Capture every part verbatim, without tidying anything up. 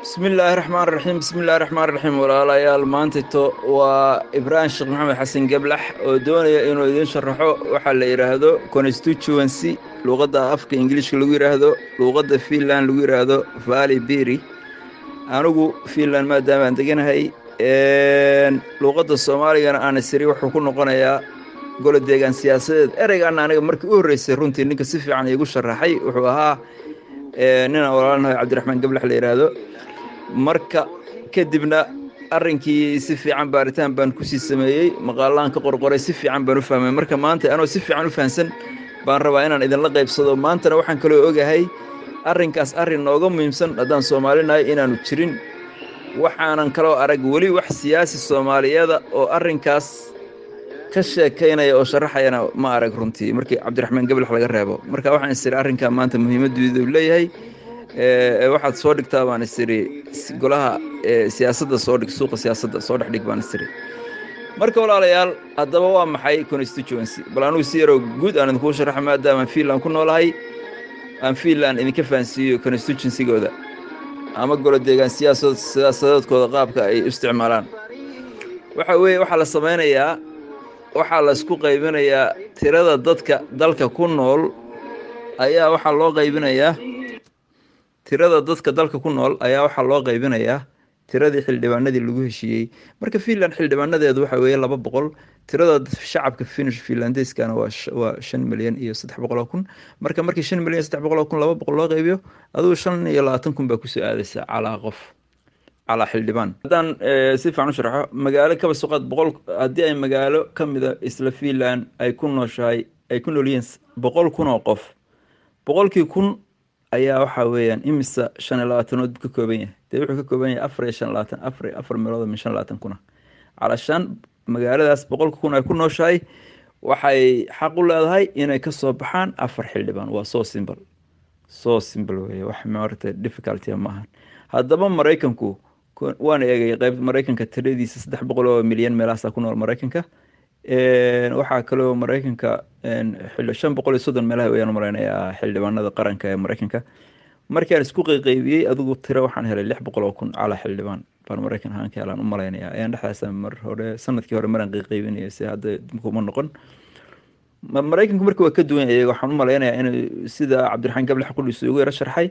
bismillaahi raxmaan raxiim bismillahi raxmaan raxiim walaalayaal maantayto waa ibraahim sheekh maxamed xasan geblax oo doonaya inuu idiin sharaxo waxaa la yidhaahdo constituency luuqadda afka ingiliishka lagu yidhaahdo luuqadda fiinland lagu yidhaahdo valley beri anigu fiinland maadaama aan deganahay luuqadda soomaaligana aan isiri wuxuu ku noqonayaa golo deegaan siyaasadeed ereygaana aniga markii u horreysay runtii ninka si fiican iigu sharaxay wuxuu ahaa ninaan walaalanahay cabdiraxmaan geblax la yidhaahdo marka kadibna arrinkii si fiican baaritaan baan kusii sameeyey maqaalaan ka qorqoray si fiican baan u fahmay marka maanta anoo si fiican u fahamsan baan rabaa inaan idinla qaybsado maantana waxaan kaloo ogahay arrinkaas arrin nooga muhiimsan haddaan soomaalinahay inaanu jirin waxaanan kaloo arag weli wax siyaasi soomaaliyada oo arrinkaas ka sheekaynaya oo sharaxayana ma arag runtii markii cabdiraxmaan geblax laga reebo marka waxaan isiri arrinkaa maanta muhiimaddiidu leeyahay waxaad soo dhigtaa baan isiri golaha siyaasadda soo dhig suuqa siyaasadda soo dhex dhig baan isiri marka walaalayaal haddaba waa maxay constituency bal anugu si yaroo guud aan idinkuu sharaxa maadaamaan fiinland ku noolahay aan fiinland idinka fahansiiyo constituencygooda ama golo deegaan siyaasadoodkooda qaabka ay u isticmaalaan waxaa weeye waxaa la samaynayaa waxaa la isku qaybinayaa tirada dadka dalka ku nool ayaa waxaa loo qaybinayaa tirada dadka dalka ku nool ayaa waxaa loo qaybinayaa tiradii xildhibaanadii lagu heshiiyey marka fiinland xildhibaanadeedu waxaa weeye laba boqol tirada shacabka finish fiinlandeskana waa shan milyan iyo saddex boqol oo kun marka markii shan milyan iyo saddex boqol oo kun laba boqol loo qaybiyo adugu shan iyo labaatan kun baa kusoo aadaysa calaa qof calaa xildhibaan haddaan si fiican u sharaxo magaalo kaba suqaad boqol haddii ay magaalo ka mida isla fiinland ay ku nooshahay ay ku nool yihiin boqol kun oo qof boqolkii kun ayaa waxaa weeyaan imisa shan iyo labaatanood ka kooban yahay dee wuxuu ka kooban yahay afar iyo shan labaatan afar afar meelood min shan labaatan kuna calashaan magaaladaas boqolka kun ay ku nooshahay waxay xaq u leedahay inay ka soo baxaan afar xildhibaan waa soo simbal soo simbal weeye wax maaragtay difficulty maahan haddaba maraykanku waan eegay qayb maraykanka tiradiisa saddex boqol oo milyan meelahaasaa ku nool maraykanka waxaa kaloo maraykanka shan boqol iyo soddon meelaha wayaan malaynayaa xildhibaanada qaranka ee maraykanka markaan isku qayqaybiyey adigu tiro waxaan helay lix boqol oo kun calaa xildhibaan baan maraykan ahaan ka helaan u malaynayaa ayaan dhexdaasa mar hore sanadkii hore maraan qayqaybinaya si hadda kuma noqon maraykanku marka waa ka duwan iyaga waxaan u malaynayaa in sida cabdiraxmaan geblax qudhiis ugu yaro sharxay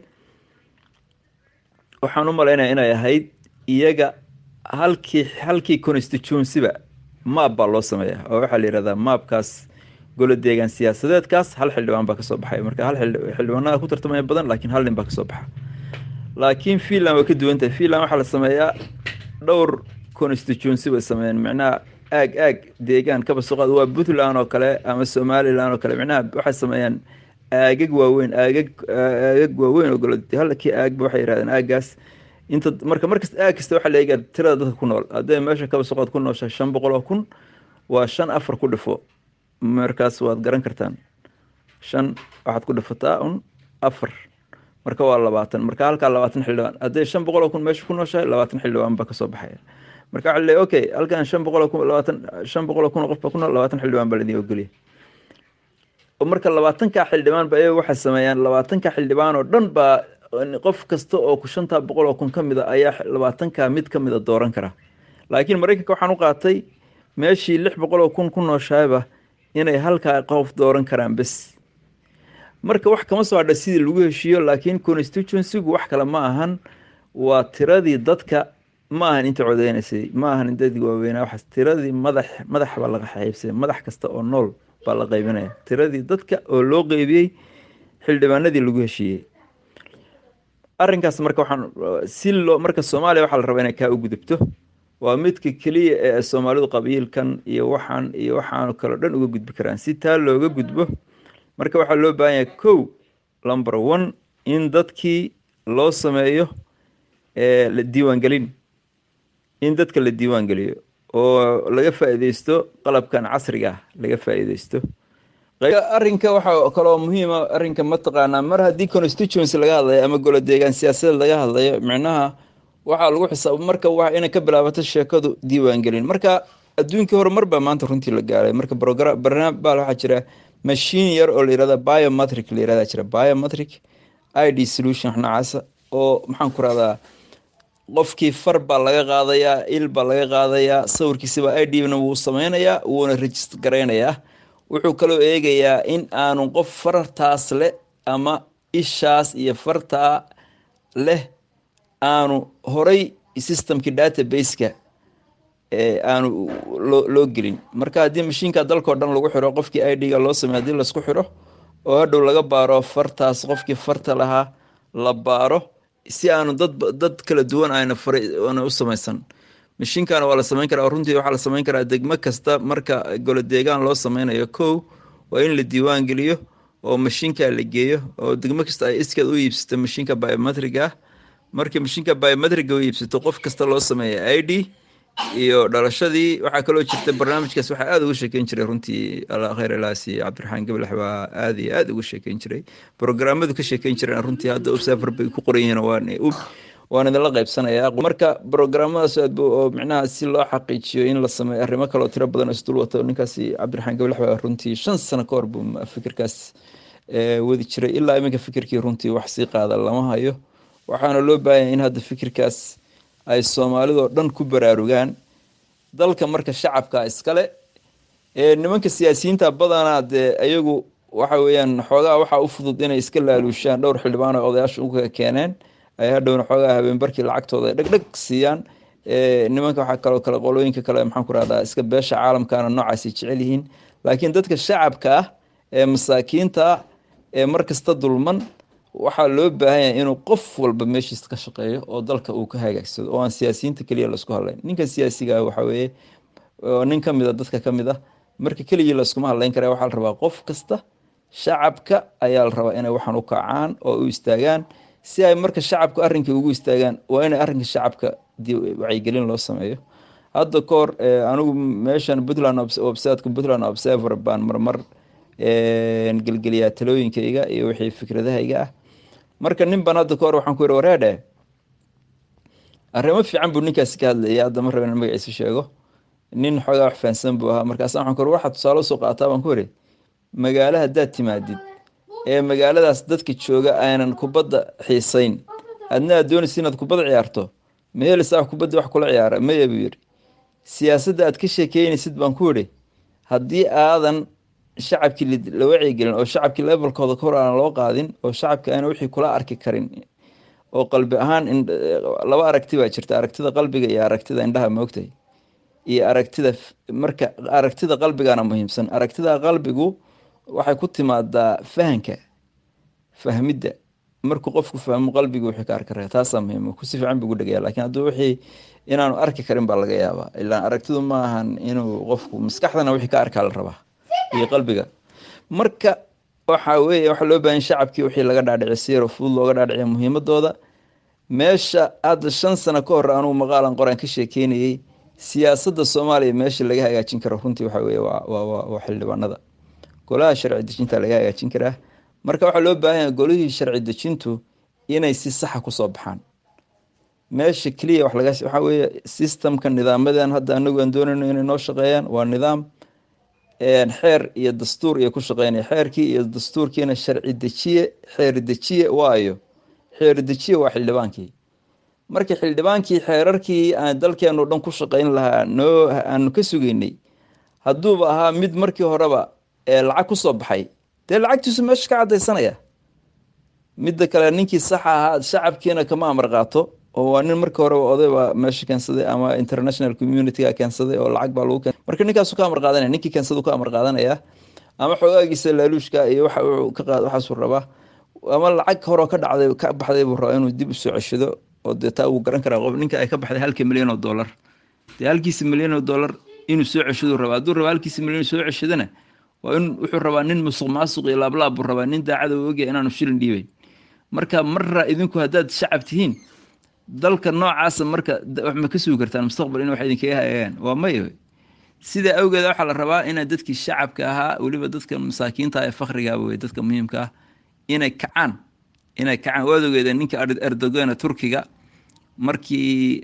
waxaan u malaynayaa inay ahayd iyaga halkii halkii constituencyba maab baa loo sameeyaa oo waxaa la yidhahdaa maabkaas golo deegaan siyaasadeedkaas hal xildhibaan baa kasoo baxay marka hal xildhibaanada ku tartamaya badan laakiin hal nin baa kasoo baxa laakiin fiinland waa ka duwan tahay fiinland waxaa la sameeyaa dhowr constituency bay sameeyeen micnaha aag aag deegaan kaba suqaad waa puntland oo kale ama somaliland oo kale micnaha waxay sameeyaan aagag waaweyn aagag aagag waaweyn oo golo halkii aagba waxay yidhahdeen aaggaas inta marka markas aag kasta waxaa la eegaa tirada dadka ku nool hadday meesha kaba suqaad ku noosha shan boqol oo kun waa shan afar ku dhifo markaas waad garan kartaan shan waxaad ku dhifataa un afar marka waa labaatan marka halkaa labaatan xildhibaan hadday shan boqol oo kun meesha ku nooshahay labaatan xildhibaan baa kasoo baxaya marka waxaa leeyahay okay halkan shan boqol oo kun labaatan shan boqol oo kun oo qof baa ku nool labaatan xildhibaan baa laidin ogoliya marka labaatanka xildhibaan ba iyaga waxay sameeyaan labaatanka xildhibaan oo dhan baa qof kasta oo ku shantaa boqol oo kun ka mid a ayaa labaatanka mid ka mid a dooran kara laakiin maraykanka waxaan u qaatay meeshii lix boqol oo kun ku nooshahayba inay halkaa qof dooran karaan bes marka wax kama soo hadha sidii lagu heshiiyo laakiin constituencygu wax kale ma ahan waa tiradii dadka ma ahan inta codeynaysay ma ahan dadii waaweynaa waxaas tiradii madax madax baa laga qaybsay madax kasta oo nool baa la qaybinaya tiradii dadka oo loo qeybiyey xildhibaanadii lagu heshiiyey arrinkaas marka waxaan si loo marka soomaaliya waxaa la rabaa inay kaa u gudubto waa midka keliya ee soomaalidu qabiilkan iyo waxaan iyo waxaanu kaloo dhan uga gudbi karaan si taa looga gudbo marka waxaa loo baahan yahay kow number one in dadkii loo sameeyo la diiwaangelin in dadka la diiwaangeliyo oo laga faa'iideysto qalabkan casriga ah laga faa'iideysto arrinka waxaa kaloo muhiima arrinka mataqaanaa mar haddii constituency laga hadlayo ama golo deegaan siyaasadeed laga hadlayo micnaha waxaa lagu xisaab marka waa inay ka bilaabato sheekadu diiwaangelin marka adduunkii hore mar baa maanta runtii la gaaray marka program barnaamij baa waxaa jira machine yar oo la yirahdo biometric la yirahdo jira biometric I D solution noocaasa oo maxaan ku radaa qofkii far baa laga qaadayaa, il baa laga qaadayaa, sawirkiisiba I D-na wuu sameynayaa, wuuna register garaynayaa. wuxuu kaloo eegayaa in aanu qof fartaas leh ama ishaas iyo fartaa leh aanu horay systemkii database-ka aanu loo gelin. marka haddii mashiinka dalkao dhan lagu xiro, qofkii I D-ga loo sameey haddii laisku xiro oo hadhow laga baaro fartaas qofkii farta lahaa la baaro, si aanu dad dad kala duwan ayna faray oona u samaysan. mashiinkana waa la samayn karaa, runtii waxaa la samayn karaa degmo kasta marka golo deegaan loo sameynayo. kow waa in la diiwaan geliyo oo mashiinka la geeyo, oo degmo kasta ay iskeed u iibsato mashiinka biometric ah. markii mashiinka biometric u iibsato, qof kasta loo sameeya I D iyo dhalashadii. waxaa kaloo jirta barnaamijkaas waxaa aada uga sheekeyn jiray runtii alla khayr ilaasi cabdiraxmaan gablax waa aada iyo aada uga sheekeyn jiray. programmadu ka sheekeyn jireen runtii hadda observer bay ku qoran yihiin, waan waan idinla qaybsanayaa. marka programmadaas aad oo micnaha si loo xaqiijiyo in la sameeyo arrimo kaloo tiro badan oo isdul wato. ninkaasi cabdiraxmaan gablax waa runtii shan sano ka hor buu fikirkaas wadi jiray, ilaa iminka fikirkii runtii wax sii qaada lama hayo. waxaana loo baahanya in hadda fikirkaas ay soomaalidoo dhan ku baraarugaan. dalka marka shacabka iskale, nimanka siyaasiyiinta badanaa dee ayagu waxa weeyaan xoogaa waxaa u fudud inay iska laaluushaan. dhowr xildhibaan oo odayaasha uga keeneen ay hadhowna xoogaa habeenbarkii lacagtooda dhegdheg siiyaan. nimanka waxaa kaloo kale qolooyinka kale maxaan ku rahdaa iska beesha caalamkaana noocaasay jecel yihiin. laakiin dadka shacabka ah ee masaakiinta ah ee markasta dulman, waxaa loo baahan yahay inuu qof walba meeshiisa ka shaqeeyo oo dalka uu ka hagaagsado, oo aan siyaasiyiinta keliya laisku hadlayn. ninka siyaasiga waxa weeye nin ka mid a dadka ka mid ah, marka keligii laiskuma hadlayn kara. waxaa la rabaa qof kasta, shacabka ayaa la rabaa inay waxaan u kacaan oo u istaagaan. si ay marka shacabka arrinkii ugu istaagaan, waa inay arrinka shacabka wacyigelin loo sameeyo. hadda ka hor anigu meeshan puntland websiteka puntland observer baan marmar gelgeliyaa talooyinkayga iyo wixii fikradahayga ah. marka nin baan hadda ka hor waxaan ku yidhi wareedhe, arrimo fiican buu ninkaasi ka hadlayay. hadda ma raba in magaciisa sheego. nin xoogaa wax fahansan buu ahaa. markaas waxaan ku yidhi waxaad tusaale usoo qaataa baan ku yidhi, magaalo haddaad timaadid ee magaaladaas dadka jooga aanan kubadda xiisayn, adna aad doonaysa inaad kubadda ciyaarto, ma helaysaa wax kubadda wax kula ciyaara? maya buu yidhi. siyaasadda aad ka sheekeynaysid baan ku yidhi, haddii aadan shacabkii la wacyigelin oo shacabkii levelkooda ka hor aan loo qaadin, oo shacabka aana wixii kula arki karin, oo qalbi ahaan laba aragti baa jirta, aragtida qalbiga iyo aragtida indhaha, moogtahay, iyo aragtida marka aragtida qalbigana muhiimsan. aragtida qalbigu waxay ku timaadaa fahanka, fahmidda. markuu qofku fahmo qalbigu wixii ka arki karaa, taasaa muhiim. ku si fiican buu ugu dhagaya. laakiin hadduu wixii inaanu arki karin baa laga yaabaa. ilaa aragtidu ma ahan inuu qofku maskaxdana wixii ka arkaa la rabaa iyo qalbiga. marka waxa weeye waxaa loo baahan shacabkii wixii laga dhaadhiciyo si yaro fudud looga dhaadhiciyo muhiimadooda. meesha hadda shan sano ka hor anugu maqaalan qoraan ka sheekeynayey siyaasadda soomaaliya meesha laga hagaajin karo runtii waxa weeye waa xildhibaanada. golaha sharci dejinta laga hagaajin karaa. marka waxaa loo baahan yahay golihii sharci dejintu inay si saxa kusoo baxaan. meesha keliya wax laga waxaa weeye systemka nidaamadan hadda anagu aan doonayno inay noo shaqeeyaan waa nidaam xeer iyo dastuur iyo ku shaqeynaya. xeerkii iyo dastuurkiina sharci dejiye xeer dejiye waayo xeer dejiye waa xildhibaankii. markii xildhibaankii xeerarkii aan dalkeenu dhan ku shaqeyn lahaa noo aanu ka sugeynay hadduuba ahaa mid markii horeba ee lacag kusoo baxay, dee lacagtiisu meesha ka cadaysanaya. midda kale ninkii saxa ahaa shacabkiina kama amar qaato, oo waa nin markii horeba odayba meesha keensaday ama international community-ga keensaday oo lacag baa lagu keen. marka ninkaasu ka amar qaadanaya, ninkii keensadu ka amar qaadanaya, ama xogaagiisa laaluushka iyo waxa uu ka qaad waxaasuu rabaa, ama lacag horoo ka dhacday ka baxday buu rabaa inuu dib u soo ceshado. oo dee taa uu garan karaa qof ninka ay ka baxday halka milyan oo dollar, dee halkiisa milyan oo dollar inuu soo ceshaduu rabaa. hadduu raba halkiisa milyan soo ceshadana waa in wuxuu rabaa nin musuq maasuq iyo laablaab buu rabaa, nin daacada u ogyahay inaanu shilin dhiibayn. marka marra idinku haddaad shacab tihiin dalka noocaasa, marka wax ma ka sugi kartaan mustaqbal in wax idinkaga hagagaan? waa maya. sidaa awgeed waxaa la rabaa inaad dadkii shacabka ahaa, weliba dadka masaakiinta ee fakriga wey dadka muhiimka ah, inay kacaan inay kacaan. waad ogeeda ninka Erdogan Turkiga markii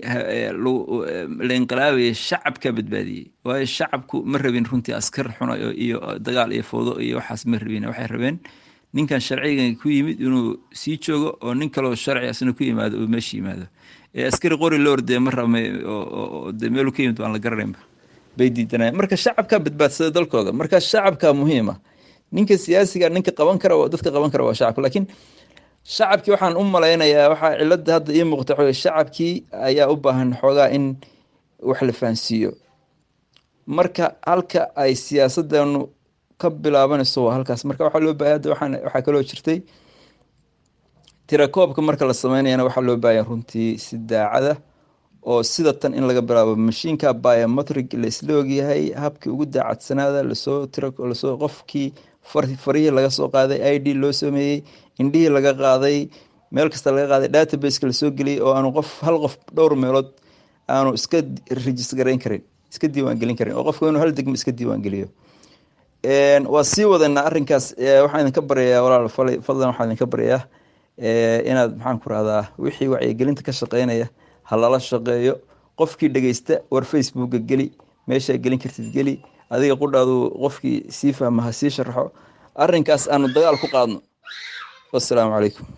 la inqilaabayay shacabka badbaadiyey, waayo shacabku ma rabin runtii askar xun iyo dagaal iyo foodo iyo waxaas ma rabin. waxay rabeen ninkan sharcigan ku yimid inuu sii joogo oo nin kaloo sharci asna ku yimaado oo meesha yimaado ee askari qori loo ordee ma rabmay oo de meel ka yimid aan la garanaynba bay diidanayaan marka shacabka badbaadsada dalkooda marka shacabka muhiima ninka siyaasiga ninka qaban kara waa dadka qaban kara waa shacabka laakiin shacabkii waxaan u malaynayaa waxaa cilada hadda ii muuqata xoogay shacabkii ayaa u baahan xoogaa in wax la fahansiiyo marka halka ay siyaasadanu ka bilaabanayso waa halkaas marka waxaa loo baahay hadda waxaan waxaa kaloo jirtay tirakoobka marka la sameynayana waxaa loo baahay runtii si daacada oo sida tan in laga bilaabo mashiinka biometric la isla ogyahay habkii ugu daacadsanaada lasoo tira lasoo qofkii farihii laga soo qaaday i d loo sameeyey indhihii laga qaaday meel kasta laga qaaday databaseka lasoo geliyey oo aanu qof hal qof dhowr meelood aanu iska register garayn karin iska diiwaan gelin karin oo qofku inuu hal degmo iska diiwaan geliyo waa sii wadanaa arrinkaas waxaan idinka baryayaa walaal fadlan waxaan idinka baryayaa inaad maxaan ku rahdaa wixii wacyigelinta ka shaqeynaya ha lala shaqeeyo qofkii dhegeysta war facebooka geli meeshaa gelin kartid geli adiga qudhaadu qofkii sii fahma ha sii sharaxo arrinkaas aanu dagaal ku qaadno wassalaamu calaykum